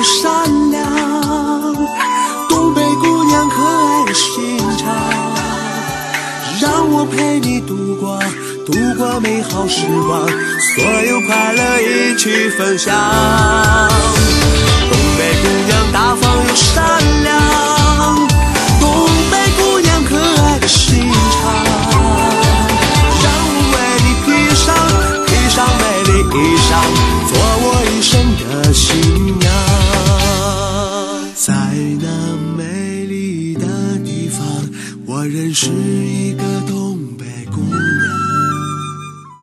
善良，东北姑娘可爱的心肠，让我陪你度过美好时光，所有快乐一起分享。东北姑娘大方又善良，东北姑娘可爱的心肠，让我为你披上美丽衣裳，做我一生的新娘。在那美丽的地方，我认识